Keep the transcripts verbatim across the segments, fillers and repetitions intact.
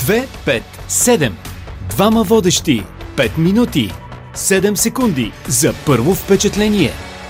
две пет седем. Двама водещи. пет минути. седем секунди за първо впечатление.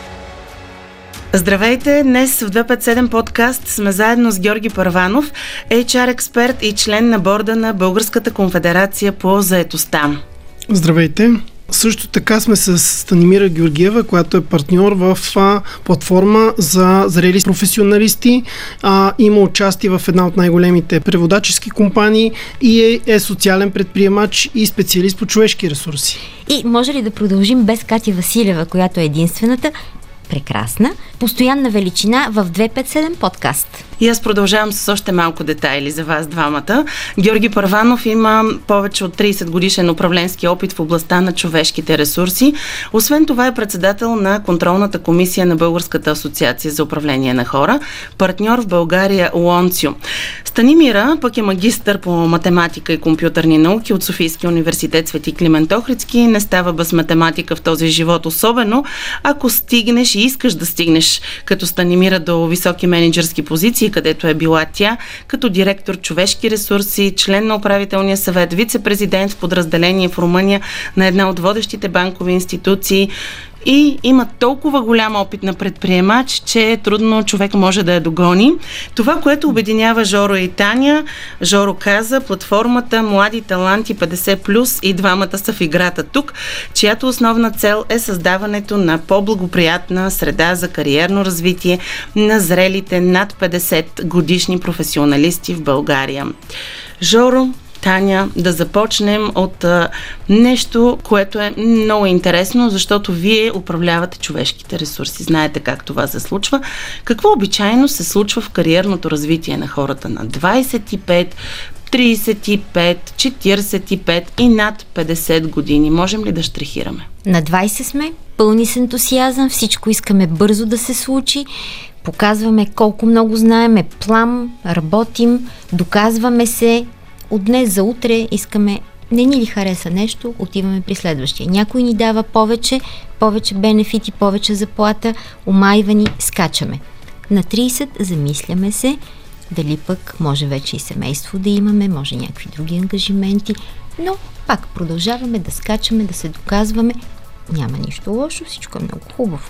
Здравейте! Днес в две пет седем подкаст сме заедно с Георги Първанов, ейч ар експерт и член на борда на Българската конфедерация по заетостта. Здравейте! Също така сме с Станимира Георгиева, която е партньор в а, платформа за зрели професионалисти. А, има участие в една от най-големите преводачески компании и е, е социален предприемач и специалист по човешки ресурси. И може ли да продължим без Катя Василева, която е единствената прекрасна, постоянна величина в две пет седем подкаст. И аз продължавам с още малко детайли за вас двамата. Георги Първанов има повече от трийсет годишен управленски опит в областта на човешките ресурси. Освен това е председател на контролната комисия на Българската асоциация за управление на хора, партньор в България Лонцио. Станимира пък е магистър по математика и компютърни науки от Софийския университет Свети Климент Охридски. Не става без математика в този живот, особено ако стигнеш и искаш да стигнеш като Станимира до високи менеджерски позиции, където е била тя, като директор човешки ресурси, член на управителния съвет, вице-президент в подразделение в Румъния на една от водещите банкови институции и има толкова голям опит на предприемач, че трудно човек може да я догони. Това, което обединява Жоро и Таня, Жоро каза, платформата Млади таланти петдесет плюс и двамата са в играта тук, чиято основна цел е създаването на по-благоприятна среда за кариерно развитие на зрелите над петдесет годишни професионалисти в България. Жоро, Таня, да започнем от а, нещо, което е много интересно, защото вие управлявате човешките ресурси. Знаете как това се случва. Какво обичайно се случва в кариерното развитие на хората на двайсет и пет, трийсет и пет, четирийсет и пет и над петдесет години? Можем ли да щрихираме? На двайсет сме, пълни с ентусиазъм, всичко искаме бързо да се случи. Показваме колко много знаеме, плам, работим, доказваме се. От днес за утре искаме, не ни ли хареса нещо, отиваме при следващия. Някой ни дава повече, повече бенефити, повече заплата, омайвани, скачаме. На трийсет замисляме се, дали пък може вече и семейство да имаме, може някакви други ангажименти, но пак продължаваме да скачаме, да се доказваме. Няма нищо лошо, всичко е много хубаво.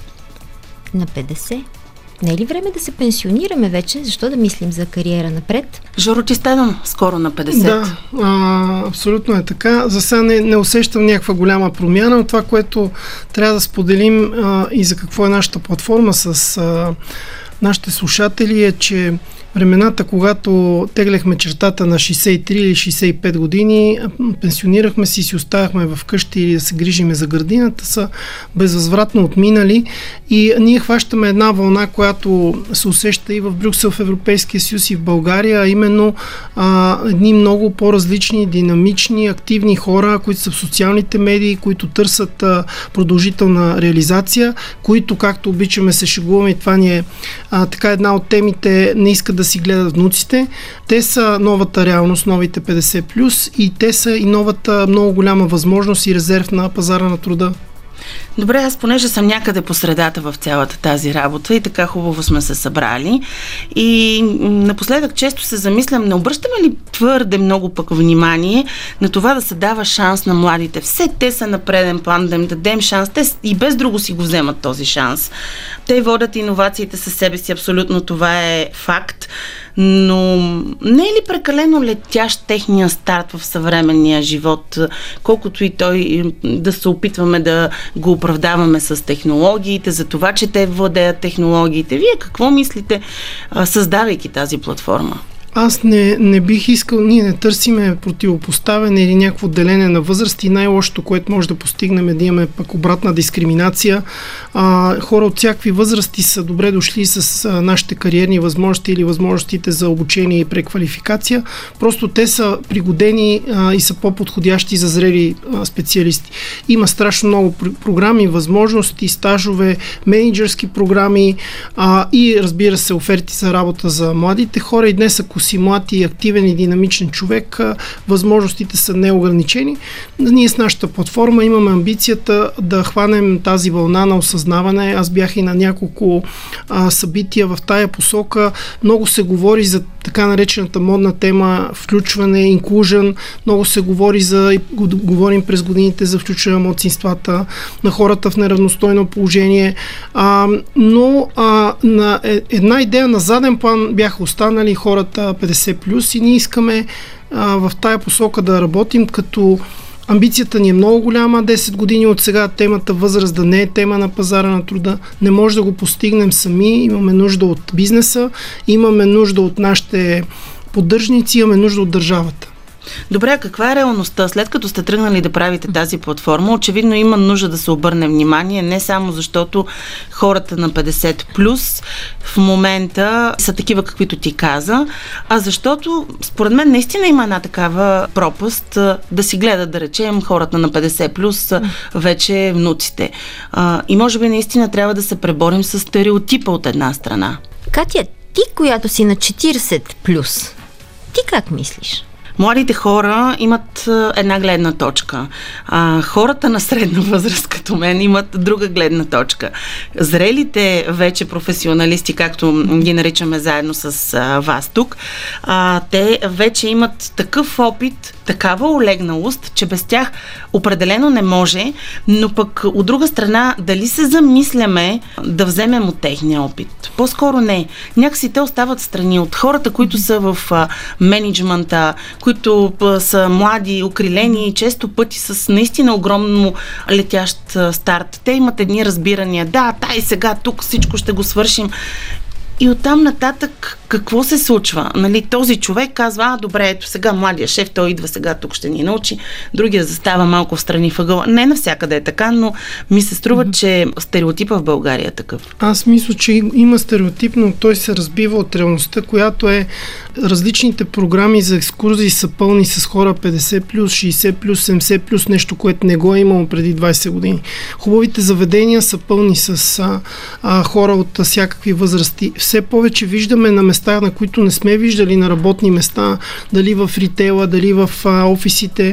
На петдесет не е ли време да се пенсионираме вече? Защо да мислим за кариера напред? Жоро, ти ставам скоро на петдесет. Да, а, абсолютно е така. За сега не, не усещам някаква голяма промяна, но това, което трябва да споделим а, и за какво е нашата платформа с а, нашите слушатели е, че времената, когато теглехме чертата на шейсет и три или шейсет и пет години, пенсионирахме си и си оставахме в къщи или да се грижиме за градината, са безвъзвратно отминали и ние хващаме една вълна, която се усеща и в Брюксел, в Европейския съюз и в България, а именно а, едни много по-различни, динамични, активни хора, които са в социалните медии, които търсят а, продължителна реализация, които, както обичаме се шегуваме, и това ни е а, така една от темите, не искат да си гледат внуците. Те са новата реалност, новите петдесет плюс и те са и новата много голяма възможност и резерв на пазара на труда. Добре, аз понеже съм някъде по средата в цялата тази работа и така хубаво сме се събрали и напоследък често се замислям, не обръщаме ли твърде много пък внимание на това да се дава шанс на младите? Все те са на преден план, да им дадем шанс. Те и без друго си го вземат този шанс. Те водят иновациите със себе си, абсолютно това е факт. Но не е ли прекалено летящ техния старт в съвременния живот, колкото и той да се опитваме да го оправдаваме с технологиите, за това, че те владеят технологиите? Вие какво мислите, създавайки тази платформа? Аз не, не бих искал, ние не търсиме противопоставяне или някакво делене на възраст и най-лошото, което може да постигнем е да имаме пък обратна дискриминация. А, хора от всякакви възрасти са добре дошли с а, нашите кариерни възможности или възможностите за обучение и преквалификация. Просто те са пригодени а, и са по-подходящи за зрели а, специалисти. Има страшно много пр- програми, възможности, стажове, менеджерски програми а, и разбира се оферти за работа за младите хора и днес, ако си млад и активен и динамичен човек, възможностите са неограничени. Ние с нашата платформа имаме амбицията да хванем тази вълна на осъзнаване. Аз бях и на няколко а, събития в тая посока. Много се говори за така наречената модна тема включване, инклюжън. Много се говори за, говорим през годините за включване на малцинствата, на хората в неравностойно положение. А, но а, на една идея на заден план бяха останали хората петдесет плюс и ние искаме а, в тая посока да работим, като амбицията ни е много голяма. десет години от сега темата възраст да не е тема на пазара на труда. Не може да го постигнем сами. Имаме нужда от бизнеса, имаме нужда от нашите поддръжници, имаме нужда от държавата. Добре, а каква е реалността? След като сте тръгнали да правите тази платформа, очевидно има нужда да се обърне внимание, не само защото хората на петдесет плюс в момента са такива, каквито ти каза, а защото според мен наистина има една такава пропаст да си гледат, да речем, хората на петдесет плюс вече внуците. И може би наистина трябва да се преборим с стереотипа от една страна. Катя, ти, която си на четиридесет плюс, ти как мислиш? Младите хора имат една гледна точка. А, хората на средна възраст, като мен, имат друга гледна точка. Зрелите вече професионалисти, както ги наричаме заедно с а, вас тук, а, те вече имат такъв опит, такава олегналост, че без тях определено не може, но пък от друга страна, дали се замисляме да вземем от техния опит? По-скоро не. Някакси те остават страни от хората, които са в а, менеджмента, които са млади, окрилени, често пъти с наистина огромно летящ старт. Те имат едни разбирания. Да, тай сега тук всичко ще го свършим. И оттам нататък какво се случва? Нали, този човек казва, а добре, ето сега младия шеф, той идва сега, тук ще ни научи. Другия застава малко в страни въгъла. Не навсякъде е така, но ми се струва, mm-hmm. че стереотипа в България е такъв. Аз мисля, че има стереотип, но той се разбива от реалността, която е различните програми за екскурзии са пълни с хора петдесет плюс, шейсет плюс, седемдесет плюс, нещо, което не го е имало преди двайсет години. Хубавите заведения са пълни с а, а, хора от всякакви възрасти. Все повече виждаме на места, на които не сме виждали, на работни места, дали в ритейла, дали в а, офисите,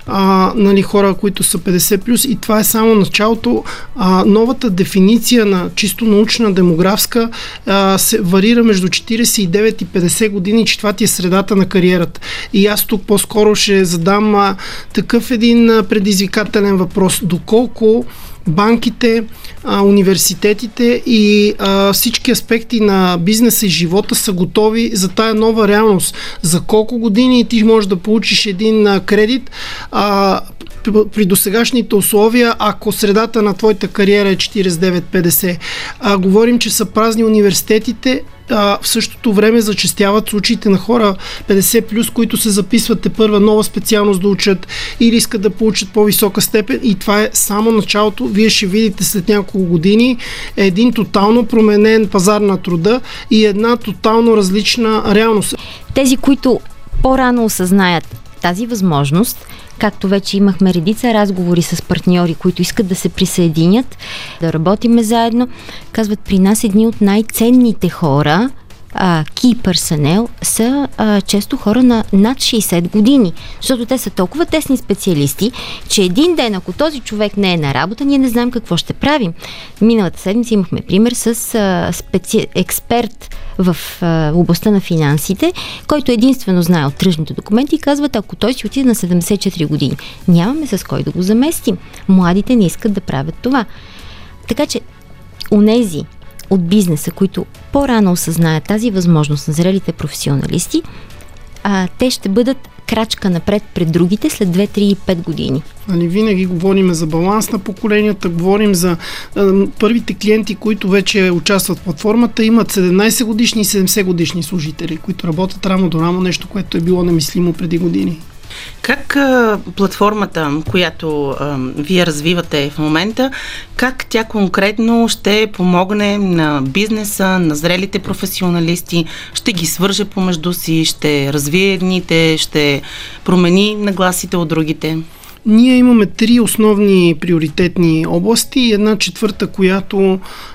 а, нали, хора, които са петдесет плюс, и това е само началото. А, новата дефиниция на чисто научна, демографска а, се варира между четирийсет и девет и петдесет години, че това ти е средата на кариерата. И аз тук по-скоро ще задам а, такъв един а, предизвикателен въпрос. Доколко банките, а, университетите и а, всички аспекти на бизнеса и живота са готови за тая нова реалност. За колко години ти можеш да получиш един а, кредит а, при досегашните условия, ако средата на твоята кариера е четирийсет и девет петдесет. А, говорим, че са празни университетите. А, в същото време зачестяват случаите на хора петдесет плюс, които се записват те първа нова специалност да учат или искат да получат по-висока степен, и това е само началото. Вие ще видите след няколко години един тотално променен пазар на труда и една тотално различна реалност. Тези, които по-рано осъзнаят тази възможност, както вече имахме редица разговори с партньори, които искат да се присъединят, да работиме заедно, казват, при нас едни от най-ценните хора, а, key personnel, са а, често хора на над шейсет години, защото те са толкова тесни специалисти, че един ден, ако този човек не е на работа, ние не знаем какво ще правим. Миналата седмица имахме пример с а, специ... експерт в а, областта на финансите, който единствено знае от тръжните документи и казват, ако той си отиде на седемдесет и четири години, нямаме с кой да го заместим. Младите не искат да правят това. Така че, онези от бизнеса, които по-рано осъзнаят тази възможност на зрелите професионалисти, а, те ще бъдат крачка напред пред другите след две, три и пет години. Нали, винаги говорим за баланс на поколенията, говорим за а, първите клиенти, които вече участват в платформата, имат седемнайсет годишни и седемдесет годишни служители, които работят рамо до рамо, нещо, което е било немислимо преди години. Как а, платформата, която а, вие развивате в момента, как тя конкретно ще помогне на бизнеса, на зрелите професионалисти, ще ги свърже помежду си, ще развие едните, ще промени нагласите от другите? Ние имаме три основни приоритетни области и една четвърта, която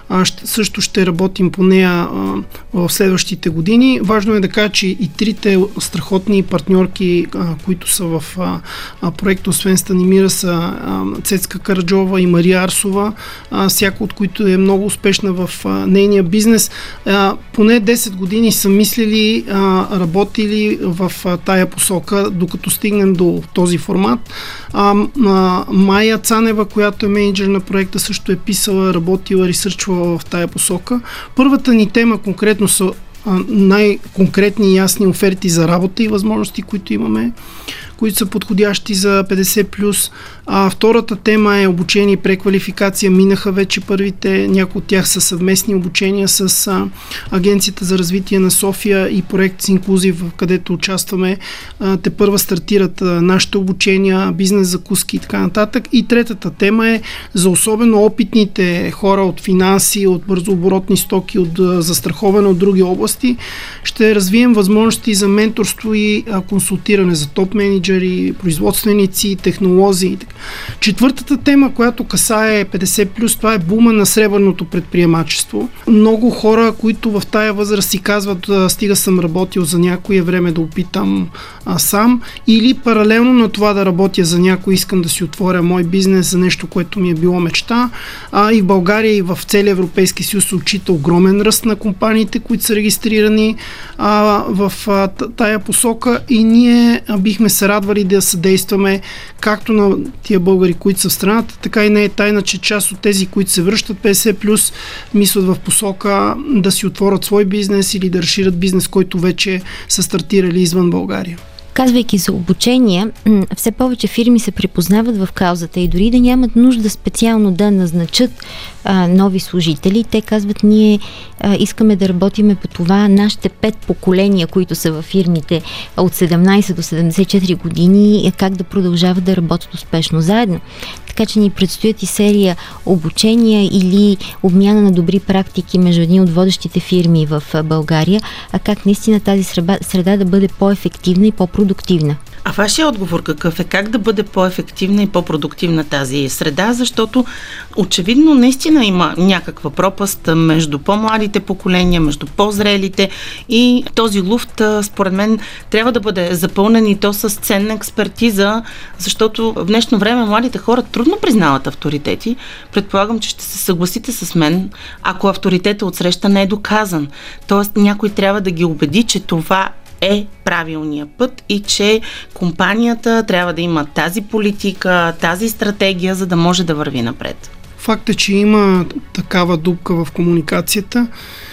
а, ще, също ще работим по нея а, в следващите години. Важно е да кажа, че и трите страхотни партньорки, а, които са в а, а, проекта, освен Станимира, са а, Цецка Караджова и Мария Арсова, а, всяко от които е много успешна в а, нейния бизнес. А, поне десет години са мислили, а, работили в а, тая посока, докато стигнем до този формат. А, а, Майя Цанева, която е менеджер на проекта, също е писала, работила, ресърчвала в тая посока. Първата ни тема конкретно са а, най-конкретни и ясни оферти за работа и възможности, които имаме, които са подходящи за петдесет плюс. А втората тема е обучение и преквалификация. Минаха вече първите, някои от тях са съвместни обучения с а, Агенцията за развитие на София и проект с инклюзив, където участваме. А, те първа стартират а, нашите обучения, бизнес закуски и така нататък. И третата тема е за особено опитните хора от финанси, от бързооборотни стоки, от а, застраховане от други области. Ще развием възможности за менторство и а, консултиране за топ менеджери, производственици, технолози. Четвъртата тема, която касае петдесет плюс, това е бума на сребърното предприемачество. Много хора, които в тая възраст си казват, стига съм работил за някое време да опитам а, сам, или паралелно на това да работя за някой, искам да си отворя мой бизнес за нещо, което ми е било мечта. А, и в България, и в целия Европейски съюз се отчита огромен ръст на компаниите, които са регистрирани а, в а, тая посока, и ние а, бихме се радвали да съдействаме както на тия българи, които са в страната, така и не е тайна, че част от тези, които се връщат петдесет плюс, мислят в посока да си отворят свой бизнес или да разширят бизнес, който вече са стартирали извън България. Казвайки за обучение, все повече фирми се припознават в каузата и дори да нямат нужда специално да назначат а, нови служители, те казват, ние а, искаме да работиме по това нашите пет поколения, които са във фирмите от седемнайсет до седемдесет и четири години, как да продължават да работят успешно заедно. Така че ни предстоят и серия обучения или обмяна на добри практики между едни от водещите фирми в България, а как наистина тази среда, среда да бъде по-ефективна и по-продуктивна. А вашия отговор какъв е? Как да бъде по-ефективна и по-продуктивна тази среда? Защото очевидно наистина има някаква пропаст между по-младите поколения, между по-зрелите, и този луфт, според мен, трябва да бъде запълнен, и то с ценна експертиза, защото в днешно време младите хора трудно признават авторитети. Предполагам, че ще се съгласите с мен, ако авторитетът отсреща не е доказан. Тоест някой трябва да ги убеди, че това е правилния път и че компанията трябва да има тази политика, тази стратегия, за да може да върви напред. Факт е, че има такава дупка в комуникацията,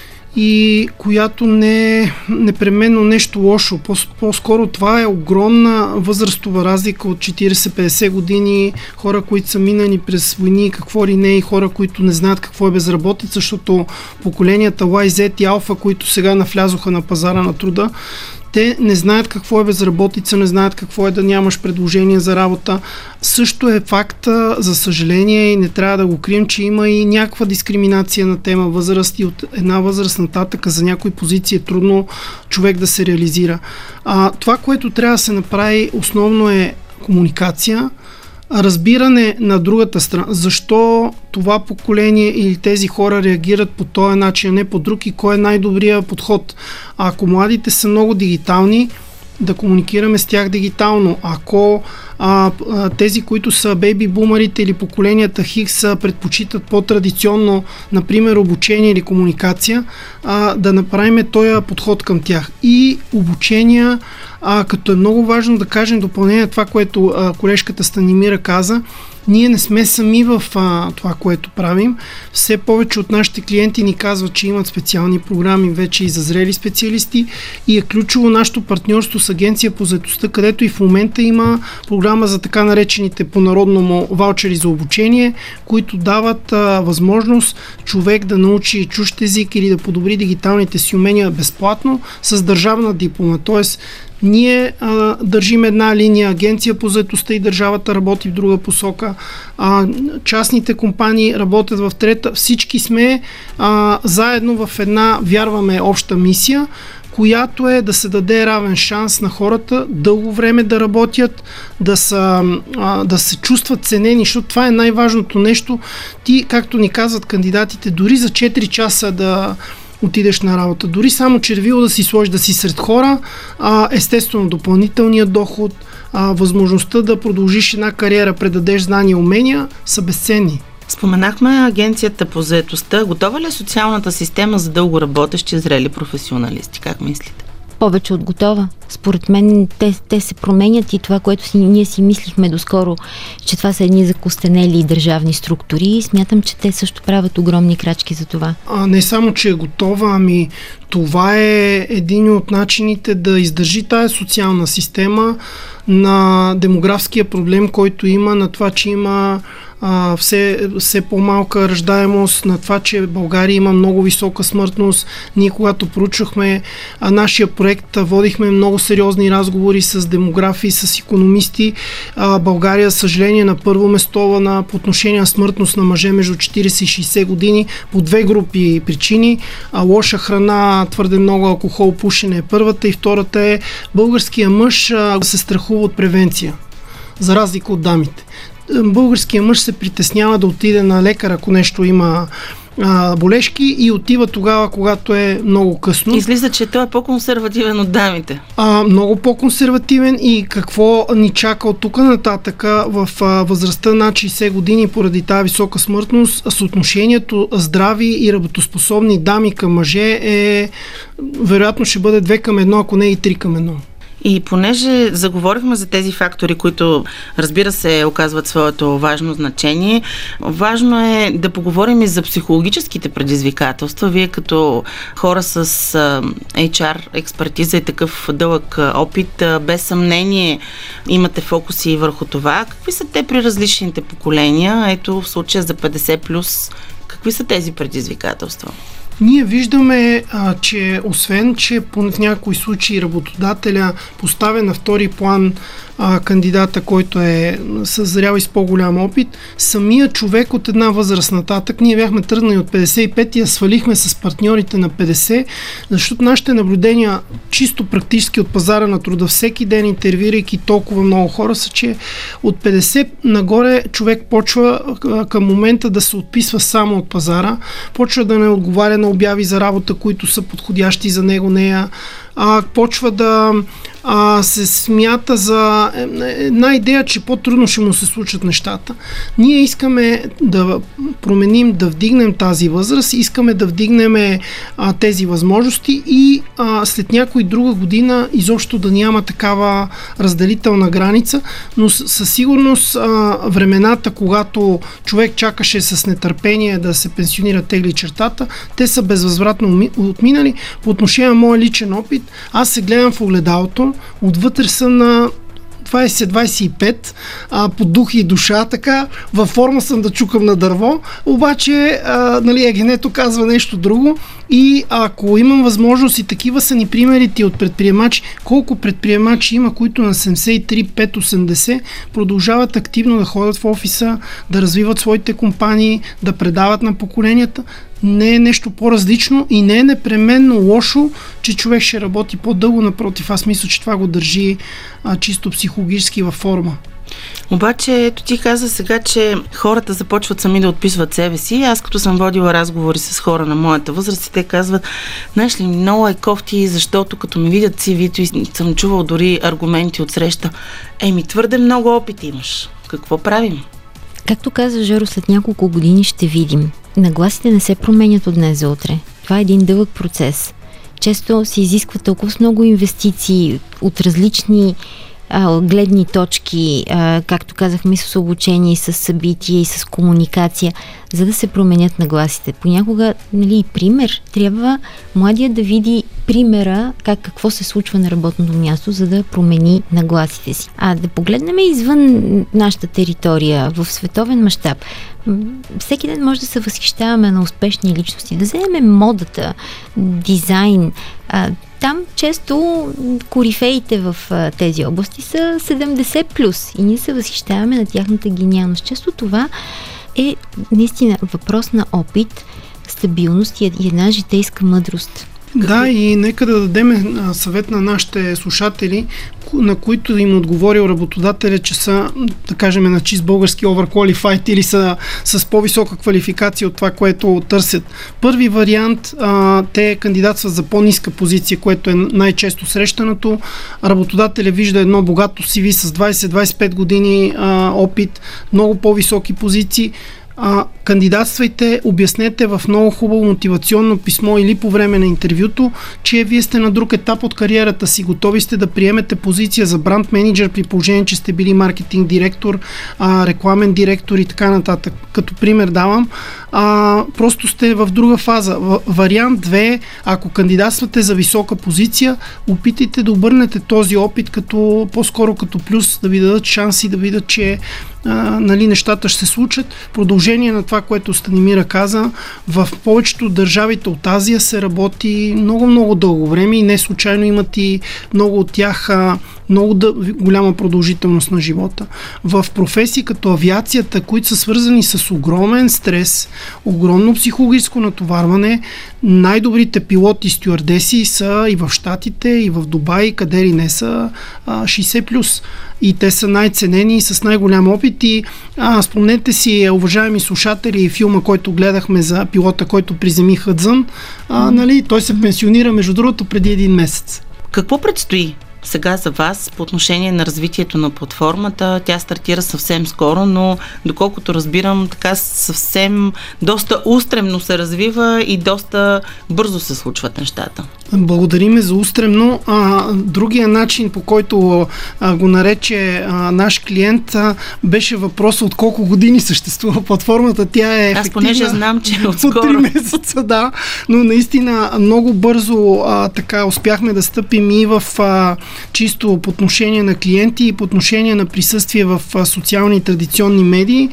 и която не е непременно нещо лошо. По-скоро това е огромна възрастова разлика от четирийсет-петдесет години, хора, които са минали през войни, какво ли не, и хора, които не знаят какво е безработица, защото поколенията Y, Z и Alpha, които сега навлязоха на пазара на труда, те не знаят какво е безработица, не знаят какво е да нямаш предложение за работа. Също е факта, за съжаление, и не трябва да го крием, че има и някаква дискриминация на тема възраст, и от една възраст нататък за някои позиции е трудно човек да се реализира. А, това, което трябва да се направи основно, е комуникация, разбиране на другата страна. Защо това поколение или тези хора реагират по този начин, а не по друг, и кой е най-добрият подход. А ако младите са много дигитални, да комуникираме с тях дигитално. Ако а, а, тези, които са бейби бумерите или поколенията Хикс, предпочитат по-традиционно, например, обучение или комуникация, а, да направим този подход към тях. И обучения, а, като е много важно да кажем допълнение това, което а, колежката Станимира каза, ние не сме сами в а, това, което правим. Все повече от нашите клиенти ни казват, че имат специални програми вече и за зрели специалисти, и е ключово нашето партньорство с Агенция по заетостта, където и в момента има програма за така наречените по-народно ваучери за обучение, които дават а, възможност човек да научи чужд език или да подобри дигиталните си умения безплатно с държавна диплома. Тоест, ние а, държим една линия, Агенция по заетостта и държавата работи в друга посока, а, частните компании работят в трета, всички сме а, заедно в една, вярваме, обща мисия. която е да се даде равен шанс на хората дълго време да работят, да, са, а, да се чувстват ценени, защото това е най-важното нещо. Ти, както ни казват кандидатите, дори за четири часа да отидеш на работа, дори само червило да си сложиш, да си сред хора, а, естествено допълнителният доход, а, възможността да продължиш една кариера, предадеш знания и умения, са безценни. Споменахме агенцията по заетостта. Готова ли е социалната система за дълго работещи зрели професионалисти? Как мислите? Повече от готова. Според мен те, те се променят и това, което си, ние си мислихме доскоро, че това са едни закостенели държавни структури, и смятам, че те също правят огромни крачки за това. А, не само, че е готова, ами това е един от начините да издържи тая социална система на демографския проблем, който има, на това, че има Uh, все, все по-малка раждаемост, на това, че България има много висока смъртност. Ние, когато проучвахме uh, нашия проект, uh, водихме много сериозни разговори с демографи, с икономисти. Uh, България, съжаление, на първо место на, по отношение на смъртност на мъже между четирийсет и шейсет години по две групи причини. Uh, лоша храна, твърде много алкохол, пушене е първата, и втората е българския мъж uh, се страхува от превенция, за разлика от дамите. Българският мъж се притеснява да отиде на лекар, ако нещо има а, болешки, и отива тогава, когато е много късно. Излиза, че той е по-консервативен от дамите. А, много по-консервативен, и какво ни чака от тук нататък в а, възрастта над шейсет години поради тази висока смъртност. Съотношението здрави и работоспособни дами към мъже е вероятно ще бъде две към едно, ако не и три към едно. И понеже заговорихме за тези фактори, които, разбира се, оказват своето важно значение, важно е да поговорим и за психологическите предизвикателства. Вие като хора с ейч ар експертиза и такъв дълъг опит, без съмнение имате фокуси върху това. Какви са те при различните поколения? Ето в случая за петдесет плюс, какви са тези предизвикателства? Ние виждаме, а, че освен, че в някои случаи работодателя поставя на втори план а, кандидата, който е съзрял и с по-голям опит, самия човек от една възраст нататък, ние бяхме тръгнали от петдесет и пет и я свалихме с партньорите на петдесет, защото нашите наблюдения чисто практически от пазара на труда, всеки ден интервюирайки толкова много хора, са, че от петдесет нагоре човек почва а, към момента да се отписва само от пазара, почва да не отговаря на обяви за работа, които са подходящи за него, нея, а, почва да а, се смята за една идея, че по-трудно ще му се случат нещата. Ние искаме да променим, да вдигнем тази възраст, искаме да вдигнем а, тези възможности и а, след някой друга година изобщо да няма такава разделителна граница, но със сигурност а, времената, когато човек чакаше с нетърпение да се пенсионира, тегли чертата, те са безвъзвратно отминали. По отношение на моя личен опит, аз се гледам в огледалото, отвътре съм на двайсет двайсет и пет, а, по дух и душа, така, във форма съм да чукам на дърво, обаче, а, нали, егенето казва нещо друго, и ако имам възможност, и такива са ни примерите от предприемачи, колко предприемачи има, които на седемдесет и три, пет, осемдесет продължават активно да ходят в офиса, да развиват своите компании, да предават на поколенията, не е нещо по-различно и не е непременно лошо, че човек ще работи по-дълго. Напротив, аз мисля, че това го държи а, чисто психологически във форма. Обаче, ето ти каза сега, че хората започват сами да отписват себе си. Аз като съм водила разговори с хора на моята възраст, те казват, знаеш ли, много е кофти, защото като ми видят си ви-то, и съм чувал дори аргументи от среща, еми твърде много опит имаш. Какво правим? Както каза Жоро, след няколко години ще видим. Нагласите не се променят от днес за утре. Това е един дълъг процес. Често се изисква толкова много инвестиции от различни а, гледни точки, а, както казахме, с обучение, и с събития, и с комуникация, за да се променят нагласите. Понякога, нали, пример, трябва младият да види примера, как, какво се случва на работното място, за да промени нагласите си. А да погледнем извън нашата територия, в световен мащаб. Всеки ден може да се възхищаваме на успешни личности, да вземем модата, дизайн. А, там често корифеите в а, тези области са седемдесет плюс и ние се възхищаваме на тяхната гениалност. Често това е наистина въпрос на опит, стабилност и една житейска мъдрост. Да, и нека да дадем съвет на нашите слушатели, на които им отговорил работодателя, че са, да кажем, на чист български overqualified или са с по-висока квалификация от това, което търсят. Първи вариант, а, те кандидатстват за по-ниска позиция, което е най-често срещаното. Работодателя вижда едно богато си ви с двайсет до двайсет и пет години а, опит, много по-високи позиции. А, кандидатствайте, обяснете в много хубаво мотивационно писмо или по време на интервюто, че вие сте на друг етап от кариерата си, готови сте да приемете позиция за бранд менеджер при положение, че сте били маркетинг директор, а, рекламен директор и така нататък. Като пример давам, а, просто сте в друга фаза. В, вариант две, ако кандидатствате за висока позиция, опитайте да обърнете този опит като, по-скоро като плюс, да ви дадат шанси, да видят, че А, нали, нещата ще се случат. Продължение на това, което Станимира каза, в повечето държавите от Азия се работи много-много дълго време и не случайно имат и много от тях а, много да, голяма продължителност на живота. В професии като авиацията, които са свързани с огромен стрес, огромно психологическо натоварване, най-добрите пилоти и стюардеси са и в Щатите, и в Дубай, къде ли не са а, шейсет плюс. И те са най-ценени и с най-голям опит. И а, спомнете си, уважаеми слушатели, филма, който гледахме за пилота, който приземи Хъдзън, а, нали, той се пенсионира, между другото, преди един месец. Какво предстои сега за вас по отношение на развитието на платформата? Тя стартира съвсем скоро, но доколкото разбирам, така съвсем доста устремно се развива и доста бързо се случват нещата. Благодариме за устремно. А, другия начин, по който а, го нарече а, наш клиент, а, беше въпрос от колко години съществува платформата. Тя е ефективна. Аз понеже знам, че отскоро. От три месеца, да. Но наистина много бързо а, така успяхме да стъпим и в а, чисто по отношение на клиенти и по отношение на присъствие в а, социални и традиционни медии.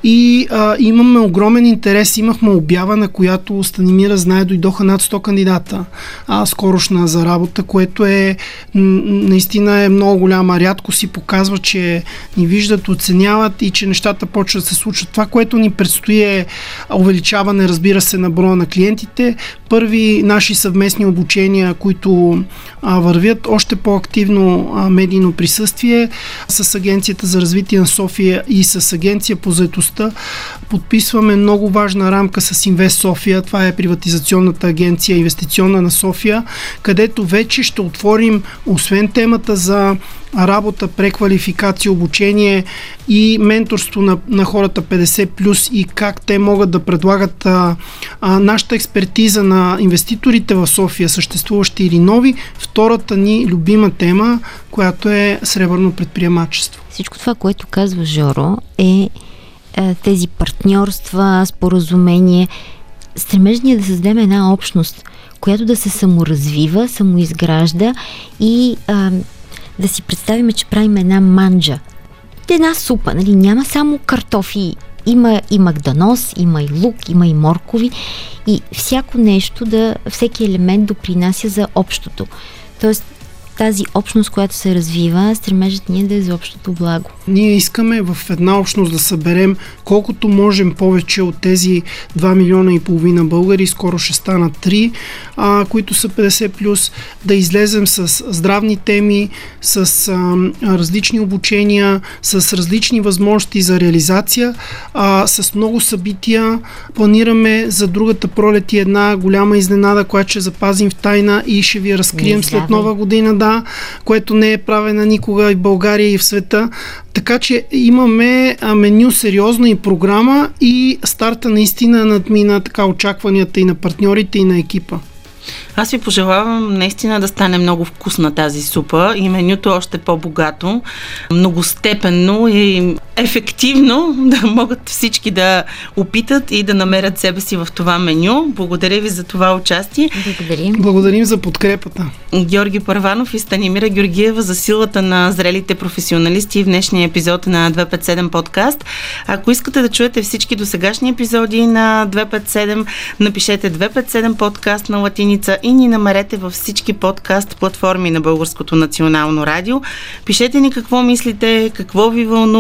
И а, имаме огромен интерес. Имахме обява, на която Станимира знае, дойдоха над сто кандидата. А, скорошна за работа, което е наистина е много голяма. Рядко си показва, че ни виждат, оценяват и че нещата почват да се случват. Това, което ни предстои е увеличаване, разбира се, на броя на клиентите. Първи наши съвместни обучения, които а, вървят, още по-активно а, медийно присъствие с Агенцията за развитие на София и с Агенция по заетостта. Подписваме много важна рамка с Инвест София. Това е приватизационната агенция инвестиционна на София, където вече ще отворим, освен темата за работа, преквалификация, обучение и менторство на, на хората петдесет плюс и как те могат да предлагат а, а, нашата експертиза на инвеститорите в София, съществуващи или нови. Втората ни любима тема, която е сребърно предприемачество. Всичко това, което казва Жоро, е, е тези партньорства, споразумение, стремеж ни да създадем една общност, която да се саморазвива, самоизгражда и а, да си представим, че правим една манджа. Една супа, нали? Няма само картофи, има и магданоз, има и лук, има и моркови и всяко нещо, да, всеки елемент допринася за общото. Тоест, тази общност, която се развива, стремежът ни е да е за общото благо. Ние искаме в една общност да съберем колкото можем повече от тези два милиона и половина българи, скоро ще станат три, а, които са петдесет плюс, да излезем с здравни теми, с а, различни обучения, с различни възможности за реализация, а, с много събития. Планираме за другата пролет и една голяма изненада, която ще запазим в тайна и ще ви разкрием след нова година, да, което не е правена никога и в България и в света. Така че имаме меню сериозно и програма и старта наистина надмина така очакванията и на партньорите и на екипа. Аз ви пожелавам наистина да стане много вкусна тази супа и менюто още по-богато, многостепенно и ефективно, да могат всички да опитат и да намерят себе си в това меню. Благодаря ви за това участие. Благодарим. Благодарим за подкрепата. Георги Първанов и Станимира Георгиева за силата на зрелите професионалисти в днешния епизод на двеста петдесет и седем подкаст. Ако искате да чуете всички досегашни епизоди на двеста петдесет и седем, напишете двеста петдесет и седем подкаст на латиница и ни намерете във всички подкаст платформи на Българското национално радио. Пишете ни какво мислите, какво ви вълнува, какво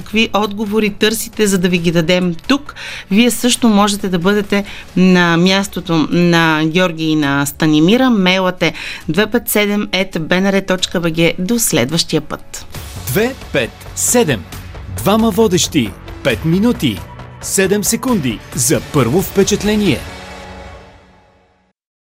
какви отговори търсите, за да ви ги дадем тук. Вие също можете да бъдете на мястото на Георги и на Станимира. Мейлът е две пет седем ет бе ен ер точка би джи. До следващия път. две пет седем. Двама водещи. пет минути. седем секунди за първо впечатление.